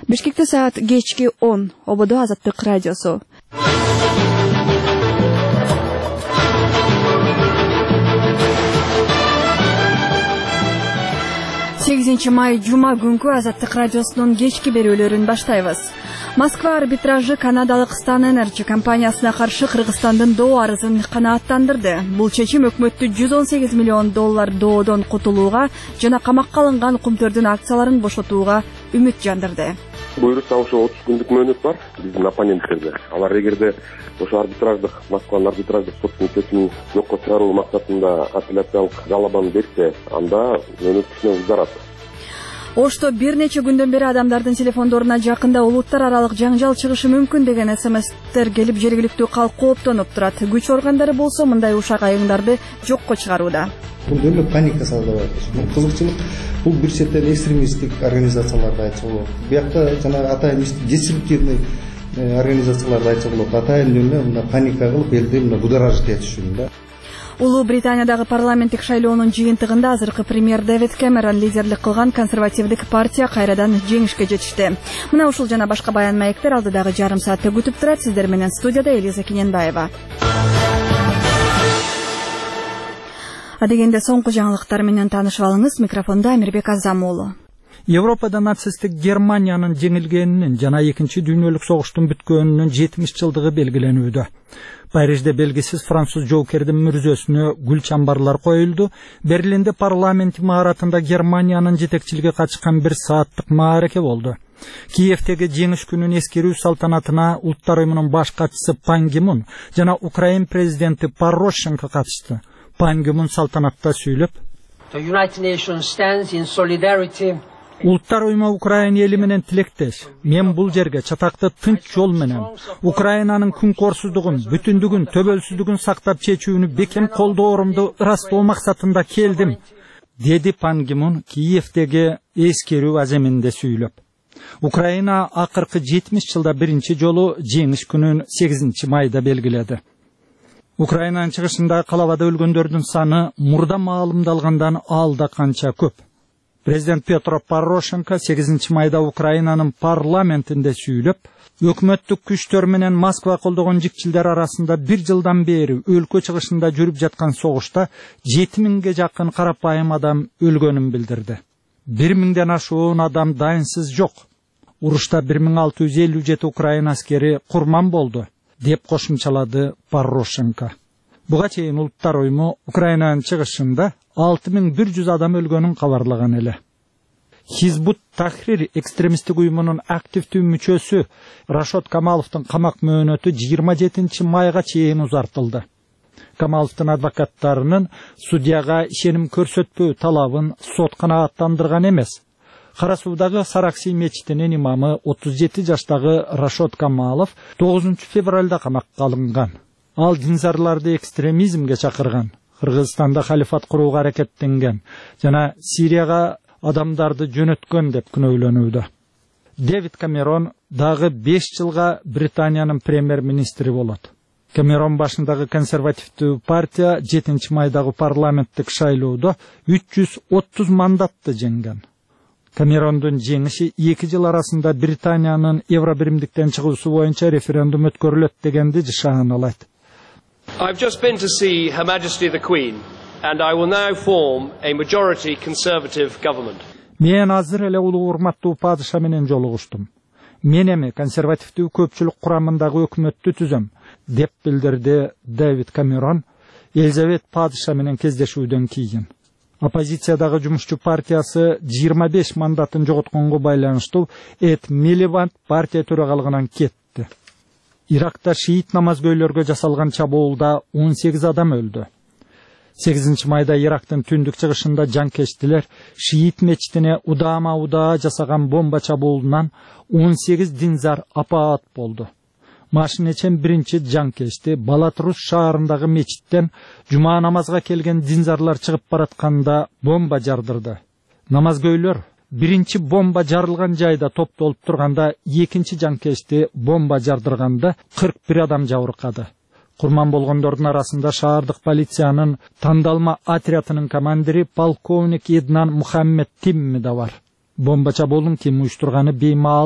Бишкекте саат кечки 10. Ободо Азаттык радиосу. 8 май жума күнкү Азаттык радиосунун кечки берүүлөрүн баштайбыз. Москва арбитражы канадалык Стан Энерджи компаниясына каршы Кыргызстандын доо арызын канааттандырды. Бул чечим өкмөттү $118 миллион доодон кутулууга жана камакка алынган кумтөрдүн акцияларын бошотууга үмүт жандырды. Буйрукта ошо 30 күндүк мөөнөт бар биздин оппоненттерде. Алар эгерде ошо Москванын арбитраждык соттун чечимин жокко чыгаруу максатында апелляциялык жалобаны берсе, анда мөөнөт кичине узарат. Ошто бир нече күндөн бери адамдардын телефондоруна жакында улуттар аралык жаңжал чыгышы мүмкүн деген СМСтер келип жергиликтүү калк кооптонуп турат. Күч органдары болсо мындай ушак айыңдарды жокко чыгарууда. Бул деле паника создавать. Кызыкчылык бул бир четтен экстремисттик организацияларды айтса болот. Биякта жана атайын деструктивный организацияларды айтса болот. Атайын эле паника кылып элди будоражить этишүүнү да. Улуу Британиядагы парламенттик шайлоонун жыйынтыгында азыркы премьер Дэвид Кэмерон лидерлик кылган консервативдик партия кайрадан жеңишке жетишти. Мына ушул жана башка баян маектер алдыдагы жарым саатта күтүп турат. Сиздер менен студияда Элиза Кененбаева. Адегенде соңку жаңылыктар менен таанышып алыңыз. Микрофонда Амирбек Азам уулу. Европада нацисттик Германиянын жеңилгенинин жана Экинчи дүйнөлүк согуштун бүткөнүнүн 70 жылдыгы белгиленүүдө. Парижде белгисиз француз жоокердин мүрзөсүнө гүл чамбарлар коюлду. Берлинде парламент имаратында Германиянын жетекчилиги катышкан 1 сааттык маареке болду. Киевдеги жеңиш күнүн эскерүү салтанатына Улуттар уюмунун баш катчысы Пан Ги Мун жана Украин президенти Порошенко катышты. Пан Ги Мун салтанатта сүйлөп, Улуттар уюму Украина эли менен тилектеш. Мен бул жерге чатакты тынч жол менен Украинанын күнкорсуздугун, бүтүндүгүн, төбөлсүздүгүн сактап чечүүнү бекем колдоорумду ырастоо максатында келдим, деди Пан Ги Мун Киевдеги эскерүү аземинде сүйлөп. Украина акыркы 70 жылда биринчи жолу жеңиш күнүн 8 майда белгиледи. Украинанын чыгышында калабада өлгөндөрдүн саны мурда маалымдалгандан алда канча көп. Президент Петро Порошенко 8 майда Украинанын парламентинде сүйлөп, өкмөттүк күчтөр менен Москва колдогон жикчилдер арасында 1 жылдан бери өлкө чыгышында жүрүп жаткан согушта 7000ге жакын карапайым адам өлгөнүн билдирди. 1000ден ашуун адам дайынсыз жок. Урушта 1657 Украина аскери курман болду, деп кошумчалады Порошенко. Буга чейин Улуттар уюму Украинанын чыгышында 6100 адам өлгөнүн кабарлаган эле. Хизбут Тахрир экстремисттик уюмунун активдүү мүчөсү Рашод Камаловдун камак мөөнөтү 27 майга чейин узартылды. Камаловдун адвокаттарынын судьяга ишеним көрсөтпөө талабын сот канааттандырган эмес. Кара Суудагы Саракси мечитинин имамы 37 жаштагы Рашод Камалов 9 февралда камакка алынган. Ал динзарларды экстремизмге чакырган, Кыргызстанда халифат курууга аракеттенген жана Сирияга адамдарды жөнөткөн деп күнөөлөнүүдө. Дэвид Камерон дагы 5 жылга Британиянын премьер-министри болот. Камерон башындагы консервативдүү партия 7 майдагы парламенттик шайлоодо 330 мандатты жеңген. Камерондун жеңиши 2 жыл арасында Британиянын Евробиримдиктен чыгуусу боюнча референдум өткөрүлөт дегенди жашааналайт. I've just been to see Her Majesty the Queen, and I will now form a majority conservative government. Мен азыр эле улуу урматтуу падыша менен жолугуштум. Мен эми консервативдүү көпчүлүк курамындагы өкмөттү түзөм, деп билдирди Дэвид Камерон Елизавет падыша менен кездешүүдөн кийин. Оппозициядагы жумушчу партиясы 25 мандатын жоготконго байланыштуу Эд Милибанд партия төрагалыгынан кетти. Иракта шиит намазгөйлөргө жасалган чабуулда 18 адам өлдү. 8 майда Ирактын түндүк чыгышында жанкечтилер шиит мечитине удаа жасаган бомба чабуулунан 18 динзар апаат болду. Машинечен биринчи жанкечти Балатрус шаарындагы мечиттен жума намазга келген динзарлар чыгып баратканда бомба жардырды. Намазгөйлөр биринчи бомба жарылган жайда топтолуп турганда экинчи жанкечти бомба жардырганда 41 адам жабыркады. Курман болгондордун арасында шаардык полициянын тандалма отрядынын командири полковник Эднан Мухаммед Тимми да бар. Бомба чабуулун ким уюштурганы беймаал.